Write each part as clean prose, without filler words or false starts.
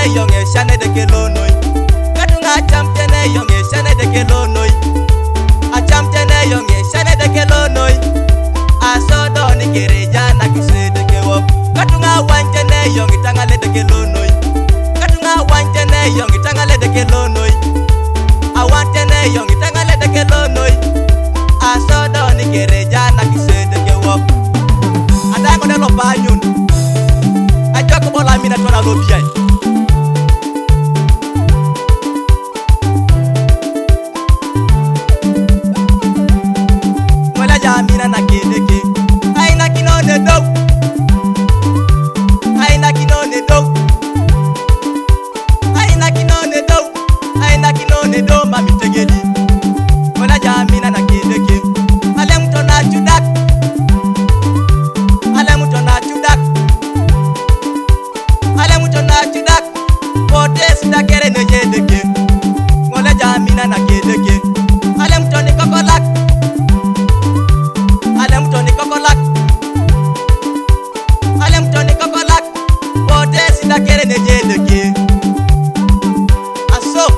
yonge shane de kelonoi. Katunga chamtene yonge shane de kelonoi. A chamtene yonge shane de kelonoi. Asodo ni kereja na kise de kewo. Katunga wantene yonge tangale de kelonoi. Katunga wantene yonge tangale de kelonoi. A wantene yonge tangale de kelonoi. Asodo ni kereja na kise de kewo. Adango de lo banyun. Ajoko bola mina tona lobia. Mola jamina na kedeke. Aina kinone do. Aina kinone do. Aina kinone do. Aina kinone do mami tegeli. Mola jamina na kedeke. Ale mtona judak. Ale mtona judak. Ale mutona chudak potes da kere no yedeke ngole jamina na kedeke ale mutoni kokolak ale mutoni kokolak ale mutoni kokolak potes da kere no yedeke aso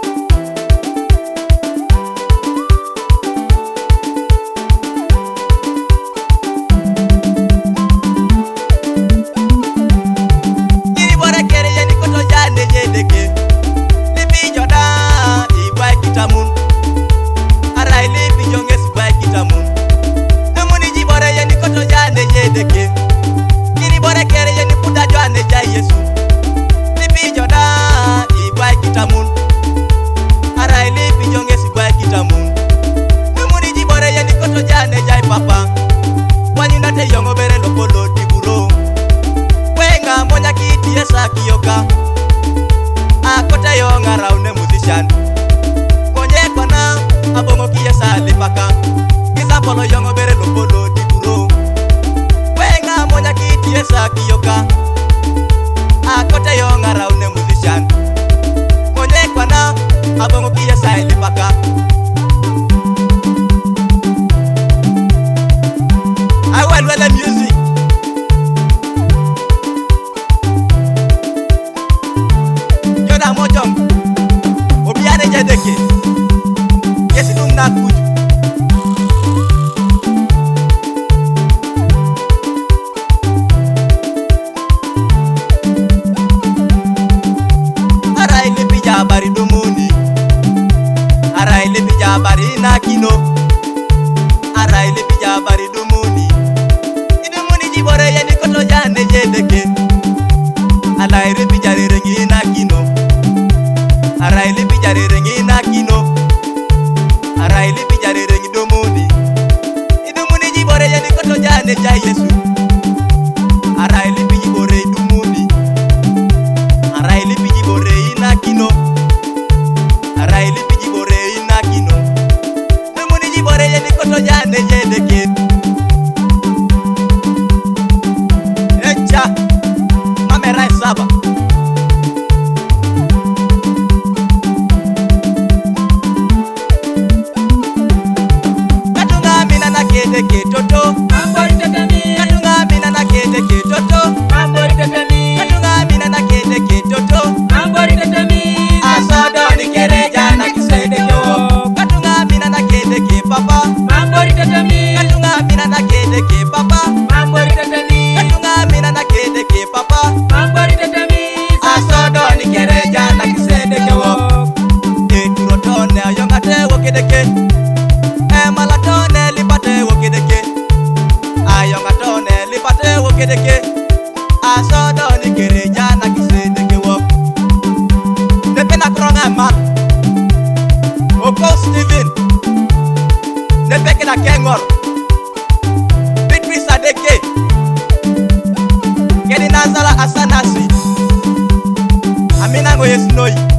papa wanyunda te yongo bere lokolo diburo wenga monya kiti esa kiyoka akota yonga raune musician konye kona abongo kiesa lipaka kisa polo yongo bere lokolo diburo wenga monya kiti esa kiyoka akota yonga raune musician konye kona abongo kiesa lipaka. I want the music. Yoda mojong. Obiane jedeke. Yesi dum na kuju. Arai le pija bari dumuni. Arai le pija bari nakino. Arai le pija bari dumuni. Bore yani koto jane jedeke alai repi jare rengi na kino arai lepi jare rengi na kino arai lepi jare rengi domuni idumuni ji bore yani koto jane jai Yesu arai lepi ji bore dumuni arai lepi ji bore ina kino arai lepi ji bore ina kino idumuni ji bore yani koto jane jedeke Mamera saba Katunga mina na kedeke toto Ambori tetami Katunga mina na kedeke toto Ambori tetami Katunga mina na kedeke toto Ambori tetami Asodo ni kereja na kisedeke wo Katunga mina na kedeke papa Ambori tetami Katunga mina na kedeke papa Ambori tetami Katunga mina na kedeke papa Ambori tetami Asodo ni kereja na kisedeke wo Eturotone ayongate wo kedeke Malatone lipate wo kedeke Ayongatone lipate wo kedeke Asodo ni kereja na kisedeke wo Nepena kronga mat Oko Steven Nepeke na kengor Bitri sadeke Kedi nazala asanasi Amina ngo yesu noi